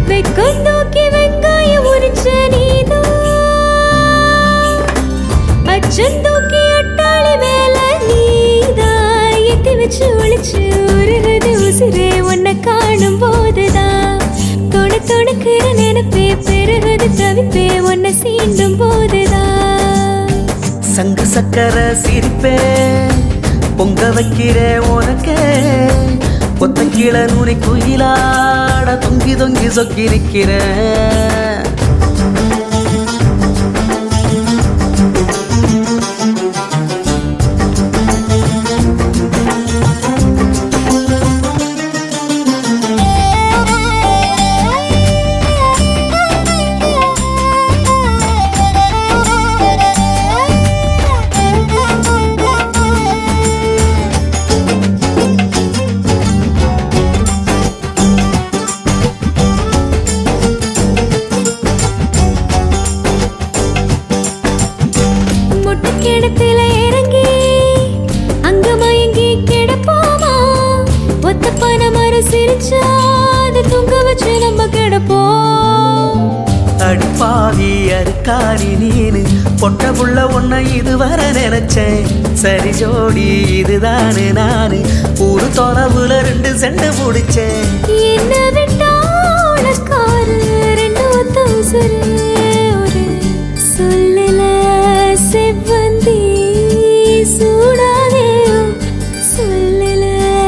வெக்கம் தூக்கி வெங்காயம் உரிச்ச நீதான், அச்சம் தூக்கி அட்டாளி மேல நீதான், எத்தி வச்சு ஒளிச்சு உருகுது உசிரே உன்னை காணும் போதுதான், தொடுக்கிற நினைப்பே பெருகுது தவிப்பே உன்னை சீண்டும் போதுதான். சங்கு சக்கர சிரிப்பே பொங்க வைக்கிறே உனக்கே, கொத்த கீழ நூனி குயிலாட தொங்கி தொங்கி சொக்கிருக்கிறேன். கிடத்துல இறங்கி அங்க மயங்கி கிடப்போமா, ஒத்த பனை மரம் சிரிச்சா அது தூங்க வச்சு நம்ம கிடப்போம். அடிப்பாவி அருக்காரி நீனு பொட்ட புள்ள ஒன்ன இதுவரை நினைச்சேன், சரி ஜோடி இதுதானு நானு ஊரு தொலைவுல 2 செண்டு முடிச்சேன். என்ன விட்டா உனக்காரு 2 ஒத்த உசுரு, ஒரு சொல்லல செவ்வந்தி சூடாதே சொல்லல.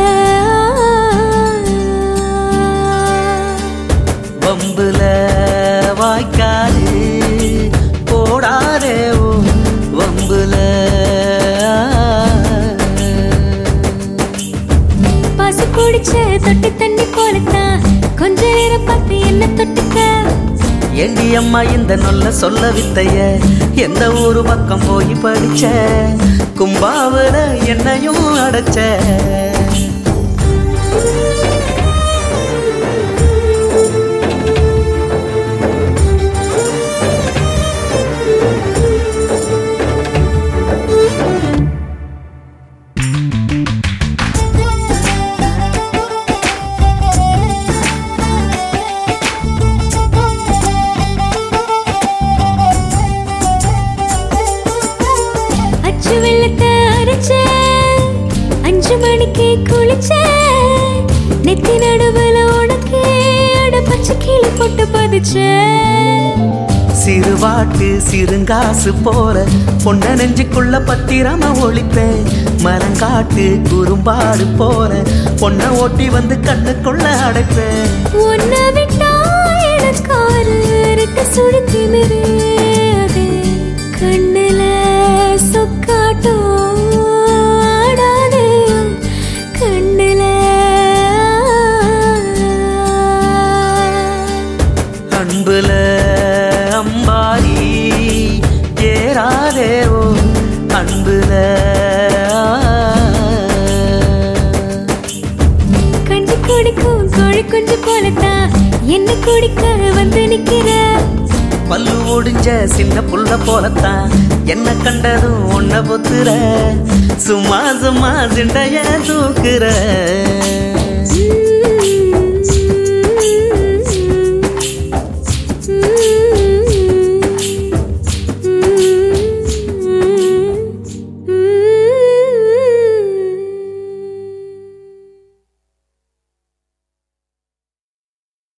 வம்புல வாய்க்காது போடாதே வம்புல. பசு குடிச்ச தொட்டி தண்ணி போலத்தான் கொஞ்ச நேரம் பார்த்து என்ன தொட்டுக்க. ஏண்டி அம்மா இந்த நொல்ல சொல்ல வித்தைய எந்த ஊரு பக்கம் போய் படிச்ச, கும்பாவுல என்னையும் அடைச்ச. வெள்ளத்தை அரைச்ச 5 மணிக்கு குளிச்ச, நெத்தி நடுவுல உனக்கு அட பச்சை கிளி போட்டு பதிச்ச. சிறுவாட்டு சிறுங்காசு போல பொண்ண நெஞ்சுக்குள்ள பத்திரமா ஒளிப்பேன், மரங்காட்டு குறும்பாடு போல பொண்ண ஓட்டி வந்து கண்ணுக்குள்ள அடைப்பேன். உன்னை விட்டா எனக்காரு 2 சுடி திமிரு, அது கண்ணுல சொக்காட்டம் ஆடாது கண்ணுல. அன்புல அம்பாரி ஏறாதே அன்புல. கஞ்சி குடிக்கும் கோழி குஞ்சு போலத்தான் என்ன குடிக்க வந்து நிக்கிற. பல்லு ஒடிஞ்ச சின்ன புள்ள போலத்தான் என்ன கண்டதும் ஒன்ன பொத்துற, சும்மா சும்மா சிண்டைய தூக்குற.